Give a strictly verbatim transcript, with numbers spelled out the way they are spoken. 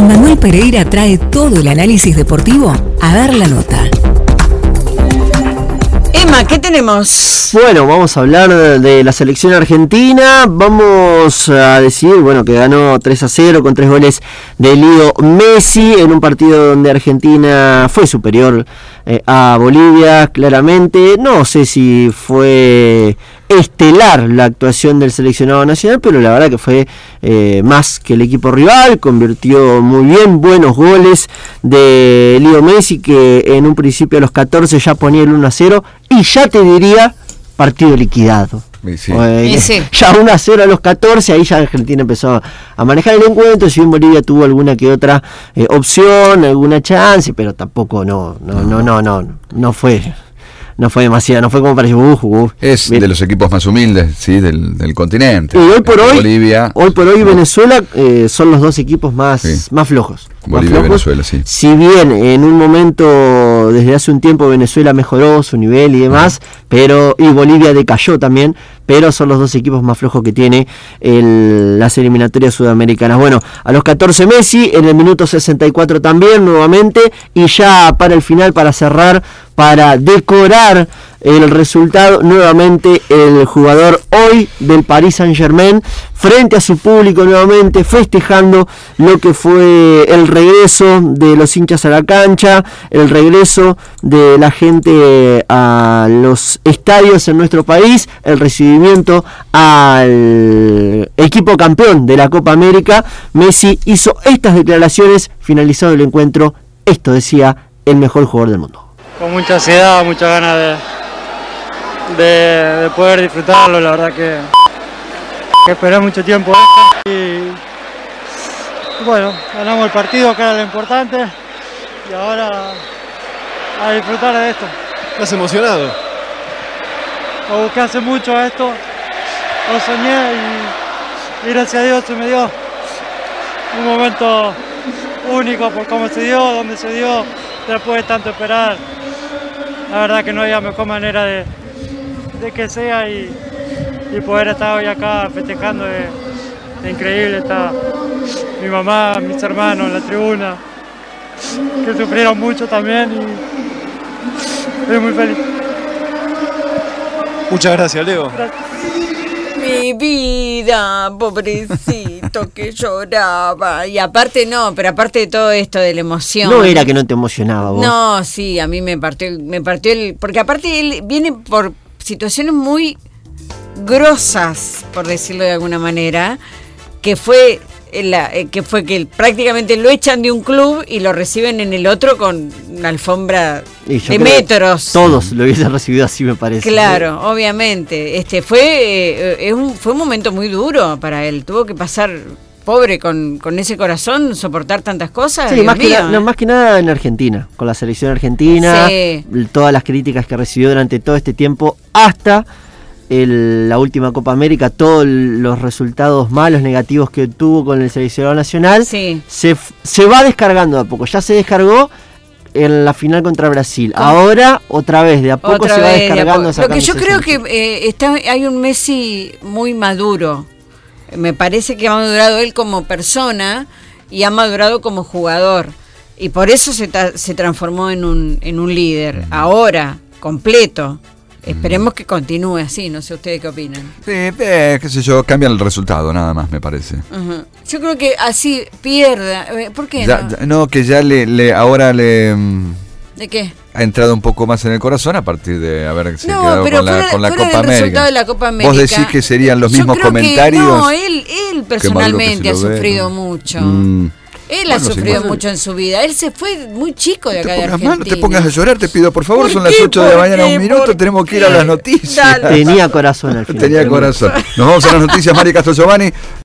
Manuel Pereira trae todo el análisis deportivo a Dar la Nota. Emma, ¿qué tenemos? Bueno, vamos a hablar de, de la selección argentina. Vamos a decir, bueno, que ganó tres a cero con tres goles de Leo Messi en un partido donde Argentina fue superior eh, a Bolivia, claramente. No sé si fue estelar la actuación del seleccionado nacional, pero la verdad que fue eh, más que el equipo rival. Convirtió muy bien, buenos goles de Leo Messi, que en un principio a los catorce ya ponía el uno a cero, y ya te diría partido liquidado. Sí. Eh, sí. Ya uno a cero a los catorce, ahí ya Argentina empezó a manejar el encuentro. Si bien Bolivia tuvo alguna que otra eh, opción, alguna chance, pero tampoco no, no, no, no, no, no, no fue. No fue demasiado, no fue como para decir, uh, uh, es bien. De los equipos más humildes, sí, del, del continente. Y hoy por hoy, Bolivia, hoy por hoy Venezuela eh, son los dos equipos más, sí. más flojos. Bolivia y Venezuela, sí. Si bien en un momento, desde hace un tiempo, Venezuela mejoró su nivel y demás, uh-huh. pero y Bolivia decayó también, pero son los dos equipos más flojos que tiene el, las eliminatorias sudamericanas. Bueno, a los catorce Messi, en el minuto sesenta y cuatro también, nuevamente, y ya para el final, para cerrar, para decorar el resultado, nuevamente el jugador hoy del Paris Saint-Germain, frente a su público nuevamente, festejando lo que fue el regreso de los hinchas a la cancha, el regreso de la gente a los estadios en nuestro país, el recibimiento al equipo campeón de la Copa América. Messi hizo estas declaraciones finalizado el encuentro. Esto decía el mejor jugador del mundo. Con mucha ansiedad, muchas ganas de De, de poder disfrutarlo, la verdad que, que esperé mucho tiempo esto y bueno, ganamos el partido, que era lo importante, y ahora a disfrutar de esto. ¿Estás emocionado? Lo busqué hace mucho esto, lo soñé y, y gracias a Dios se me dio un momento único por cómo se dio, donde se dio, después de tanto esperar. La verdad que no había mejor manera de de que sea y, y poder estar hoy acá festejando es, es increíble. Está mi mamá, mis hermanos en la tribuna, que sufrieron mucho también, y estoy muy feliz. Muchas gracias, Leo. Gracias. Mi vida, pobrecito, que lloraba. Y aparte no, pero aparte de todo esto de la emoción. No era que no te emocionaba vos. No, sí, a mí me partió, me partió el... Porque aparte él viene por situaciones muy grosas, por decirlo de alguna manera, que fue la, que fue que prácticamente lo echan de un club y lo reciben en el otro con una alfombra de metros. Todos lo hubiesen recibido así, me parece. Claro, ¿sí? Obviamente. Este fue, eh, un, fue un momento muy duro para él. Tuvo que pasar, pobre, con, con ese corazón, soportar tantas cosas. Sí, más mío, que, na, no, más que nada en Argentina, con la selección argentina, sí. Todas las críticas que recibió durante todo este tiempo, hasta el, la última Copa América, todos los resultados malos, negativos que tuvo con el seleccionado nacional, sí. se, se va descargando de a poco. Ya se descargó en la final contra Brasil. Oh. Ahora, otra vez, de a poco otra se va vez, descargando. De Lo que yo creo que eh, está, hay un Messi muy maduro. Me parece que ha madurado él como persona y ha madurado como jugador. Y por eso se, ta- se transformó en un, en un líder. Ahora, completo. Esperemos que continúe así, no sé ustedes qué opinan. Sí, eh, qué sé yo, cambian el resultado, nada más, me parece. Uh-huh. Yo creo que así pierda. ¿Por qué ya, no? Ya, no, que ya le, le ahora le... ¿De qué? Ha entrado un poco más en el corazón a partir de haberse no, quedado pero con fuera, la, con la fuera Copa del América. De la Copa América. Vos decís que serían los mismos yo creo comentarios. Que, no, él, él personalmente ha sufrido ve, ¿no? mucho. Mm. Él bueno, ha sufrido sí, mucho en su vida. Él se fue muy chico de acá de Argentina. Mal, no te pongas a llorar, te pido por favor. ¿Por son qué? las ocho de la mañana, qué? un minuto, tenemos que ir a las noticias. Tenía corazón al final. Tenía corazón. Nos vamos a las noticias, Mari Castro Giovanni.